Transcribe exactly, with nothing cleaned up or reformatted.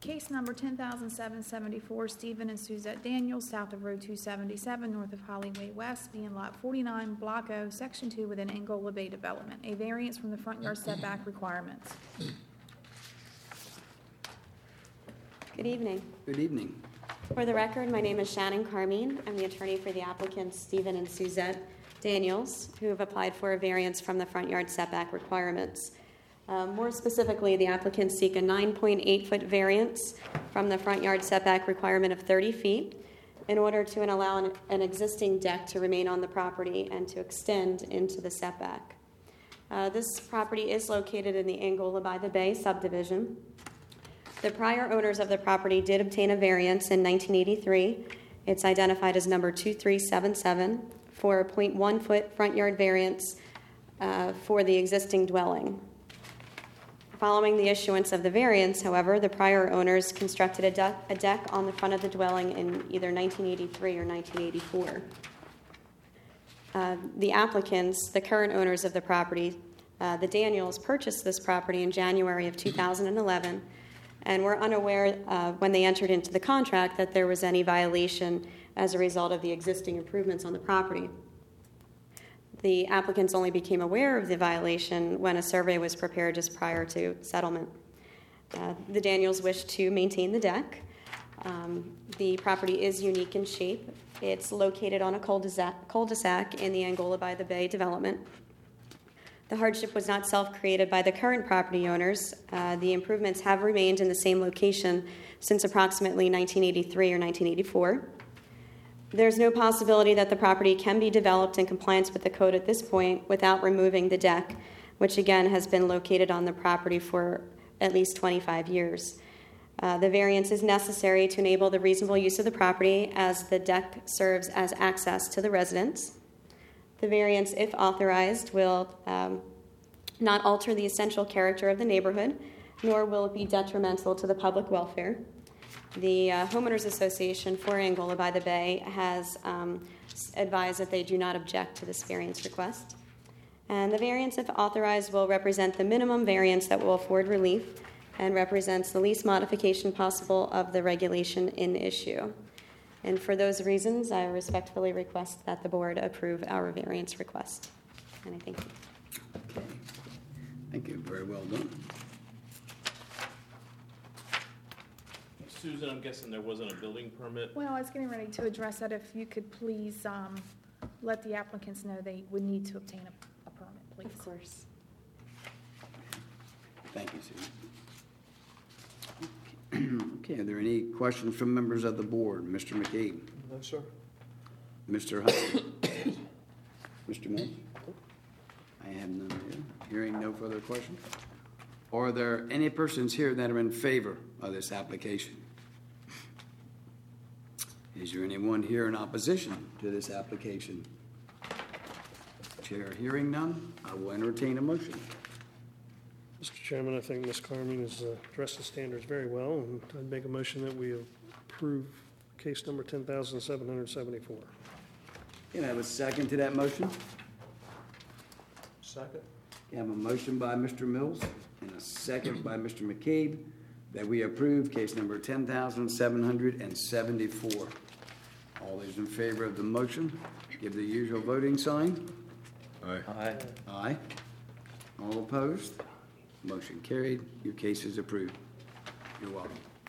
Case number ten thousand seven hundred seventy-four, Stephen and Suzette Daniels, south of Road two seventy-seven, north of Hollyway West, being Lot forty-nine, Block O, Section two, within Angola Bay Development. A variance from the front yard setback requirements. Good evening. Good evening. For the record, my name is Shannon Carmine. I'm the attorney for the applicants Stephen and Suzette Daniels, who have applied for a variance from the front yard setback requirements. Um, more specifically, the applicants seek a nine point eight foot variance from the front yard setback requirement of thirty feet in order to allow an, an existing deck to remain on the property and to extend into the setback. Uh, this property is located in the Angola by the Bay subdivision. The prior owners of the property did obtain a variance in nineteen eighty-three. It's identified as number two three seven seven for a zero point one foot front yard variance uh, for the existing dwelling. Following the issuance of the variance, however, the prior owners constructed a, de- a deck on the front of the dwelling in either nineteen eighty-three or nineteen eighty-four. Uh, the applicants, the current owners of the property, uh, the Daniels, purchased this property in January of two thousand eleven and were unaware uh, when they entered into the contract that there was any violation as a result of the existing improvements on the property. The applicants only became aware of the violation when a survey was prepared just prior to settlement. Uh, the Daniels wish to maintain the deck. Um, the property is unique in shape. It's located on a cul-de-sac, cul-de-sac in the Angola by the Bay development. The hardship was not self-created by the current property owners. Uh, the improvements have remained in the same location since approximately nineteen eighty-three or nineteen eighty-four. There's no possibility that the property can be developed in compliance with the code at this point without removing the deck, which again has been located on the property for at least twenty-five years. Uh, the variance is necessary to enable the reasonable use of the property as the deck serves as access to the residents. The variance, if authorized, will um, not alter the essential character of the neighborhood, nor will it be detrimental to the public welfare. The uh, Homeowners Association for Angola by the Bay has um, advised that they do not object to this variance request. And the variance, if authorized, will represent the minimum variance that will afford relief and represents the least modification possible of the regulation in issue. And for those reasons, I respectfully request that the board approve our variance request. And I thank you. Okay. Thank you. Very well done. Susan, I'm guessing there wasn't a building permit? Well, I was getting ready to address that. If you could please um, let the applicants know they would need to obtain a, a permit, please. Of course. Thank you, Susan. Okay, are there any questions from members of the board? Mister McCabe? No, sir. Mister Hunt? Mister Mills? I have none here. Hearing no further questions. Are there any persons here that are in favor of this application? Is there anyone here in opposition to this application? Chair hearing none, I will entertain a motion. Mister Chairman, I think Miz Carmine has uh, addressed the standards very well, and I'd make a motion that we approve case number ten thousand seven hundred seventy-four. Can I have a second to that motion? Second. I have a motion by Mister Mills and a second by Mister McCabe that we approve case number ten thousand seven hundred seventy-four. All those in favor of the motion, give the usual voting sign. Aye. Aye. Aye. All opposed? Motion carried. Your case is approved. You're welcome.